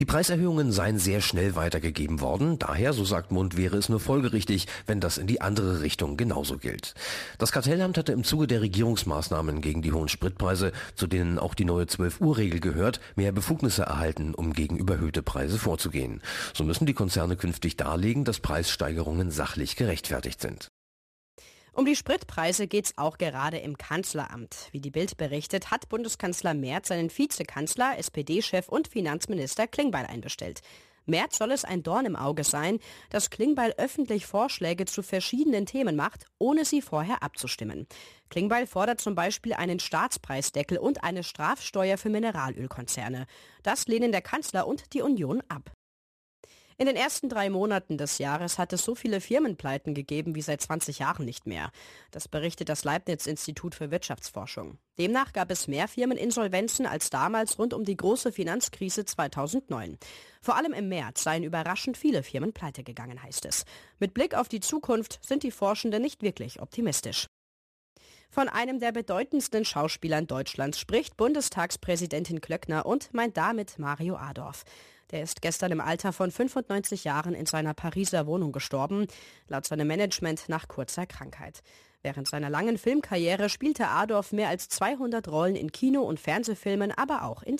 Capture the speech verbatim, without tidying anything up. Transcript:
Die Preiserhöhungen seien sehr schnell weitergegeben worden. Daher, so sagt Mund, wäre es nur folgerichtig, wenn das in die andere Richtung genauso gilt. Das Kartellamt hatte im Zuge der Regierungsmaßnahmen gegen die hohen Spritpreise, zu denen auch die neue zwölf-Uhr-Regel gehört, mehr Befugnisse erhalten, um gegen überhöhte Preise vorzugehen. So müssen die Konzerne künftig darlegen, dass Preissteigerungen sachlich gerechtfertigt sind. Um die Spritpreise geht's auch gerade im Kanzleramt. Wie die Bild berichtet, hat Bundeskanzler Merz seinen Vizekanzler, S P D-Chef und Finanzminister Klingbeil einbestellt. Merz soll es ein Dorn im Auge sein, dass Klingbeil öffentlich Vorschläge zu verschiedenen Themen macht, ohne sie vorher abzustimmen. Klingbeil fordert zum Beispiel einen Staatspreisdeckel und eine Strafsteuer für Mineralölkonzerne. Das lehnen der Kanzler und die Union ab. In den ersten drei Monaten des Jahres hat es so viele Firmenpleiten gegeben wie seit zwanzig Jahren nicht mehr. Das berichtet das Leibniz-Institut für Wirtschaftsforschung. Demnach gab es mehr Firmeninsolvenzen als damals rund um die große Finanzkrise zweitausendneun. Vor allem im März seien überraschend viele Firmen pleite gegangen, heißt es. Mit Blick auf die Zukunft sind die Forschenden nicht wirklich optimistisch. Von einem der bedeutendsten Schauspielern Deutschlands spricht Bundestagspräsidentin Klöckner und meint damit Mario Adorf. Der ist gestern im Alter von fünfundneunzig Jahren in seiner Pariser Wohnung gestorben, laut seinem Management nach kurzer Krankheit. Während seiner langen Filmkarriere spielte Adorf mehr als zweihundert Rollen in Kino- und Fernsehfilmen, aber auch in